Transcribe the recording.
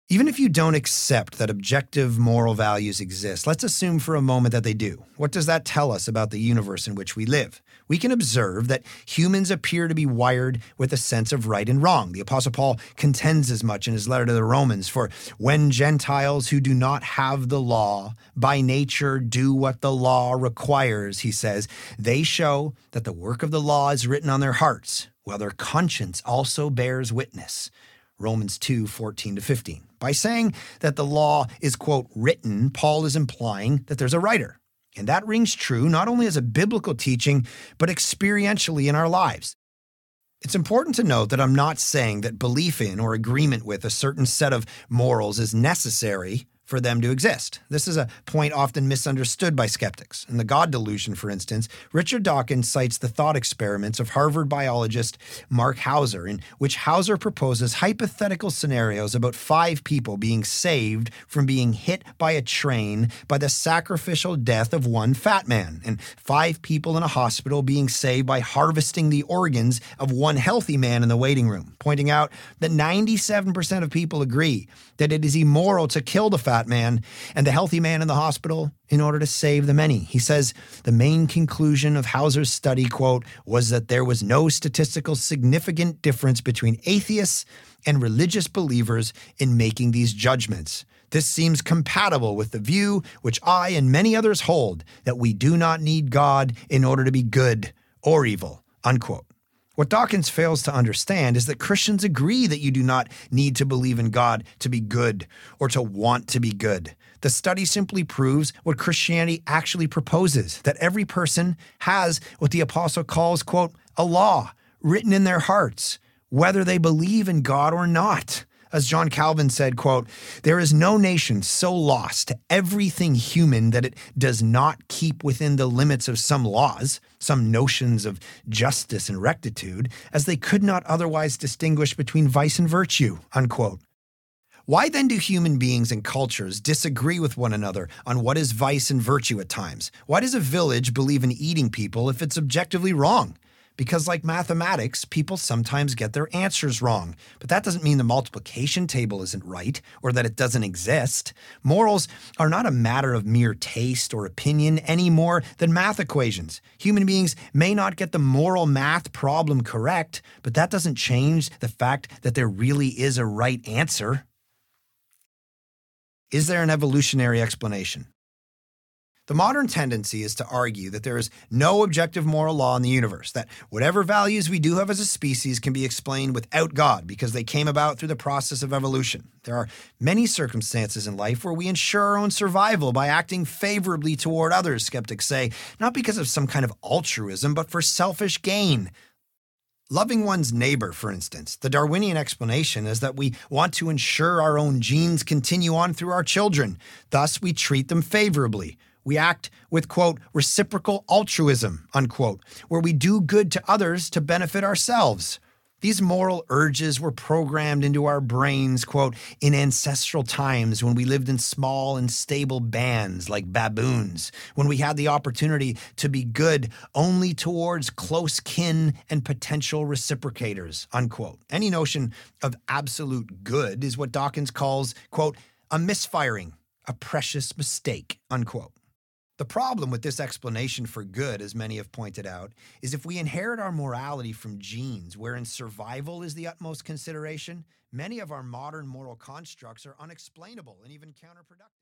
Even if you don't accept that objective moral values exist, let's assume for a moment that they do. What does that tell us about the universe in which we live? We can observe that humans appear to be wired with a sense of right and wrong. The Apostle Paul contends as much in his letter to the Romans, for when Gentiles who do not have the law by nature do what the law requires, he says, they show that the work of the law is written on their hearts, while their conscience also bears witness. Romans 2:14-15. By saying that the law is, quote, written, Paul is implying that there's a writer. And that rings true not only as a biblical teaching, but experientially in our lives. It's important to note that I'm not saying that belief in or agreement with a certain set of morals is necessary for them to exist. This is a point often misunderstood by skeptics. In The God Delusion, for instance, Richard Dawkins cites the thought experiments of Harvard biologist Mark Hauser, in which Hauser proposes hypothetical scenarios about 5 people being saved from being hit by a train by the sacrificial death of one fat man, and 5 people in a hospital being saved by harvesting the organs of one healthy man in the waiting room, pointing out that 97% of people agree that it is immoral to kill the fat man and the healthy man in the hospital in order to save the many. He says the main conclusion of Hauser's study, quote, was that there was no statistical significant difference between atheists and religious believers in making these judgments. This seems compatible with the view which I and many others hold, that we do not need God in order to be good or evil, unquote. What Dawkins fails to understand is that Christians agree that you do not need to believe in God to be good or to want to be good. The study simply proves what Christianity actually proposes, that every person has what the apostle calls, quote, a law written in their hearts, whether they believe in God or not. As John Calvin said, quote, there is no nation so lost to everything human that it does not keep within the limits of some laws, some notions of justice and rectitude, as they could not otherwise distinguish between vice and virtue, unquote. Why then do human beings and cultures disagree with one another on what is vice and virtue at times? Why does a village believe in eating people if it's objectively wrong? Because like mathematics, people sometimes get their answers wrong. But that doesn't mean the multiplication table isn't right or that it doesn't exist. Morals are not a matter of mere taste or opinion any more than math equations. Human beings may not get the moral math problem correct, but that doesn't change the fact that there really is a right answer. Is there an evolutionary explanation? The modern tendency is to argue that there is no objective moral law in the universe, that whatever values we do have as a species can be explained without God because they came about through the process of evolution. There are many circumstances in life where we ensure our own survival by acting favorably toward others, skeptics say, not because of some kind of altruism, but for selfish gain. Loving one's neighbor, for instance. The Darwinian explanation is that we want to ensure our own genes continue on through our children. Thus, we treat them favorably. We act with, quote, reciprocal altruism, unquote, where we do good to others to benefit ourselves. These moral urges were programmed into our brains, quote, in ancestral times when we lived in small and stable bands like baboons, when we had the opportunity to be good only towards close kin and potential reciprocators, unquote. Any notion of absolute good is what Dawkins calls, quote, a misfiring, a precious mistake, unquote. The problem with this explanation for good, as many have pointed out, is if we inherit our morality from genes, wherein survival is the utmost consideration, many of our modern moral constructs are unexplainable and even counterproductive.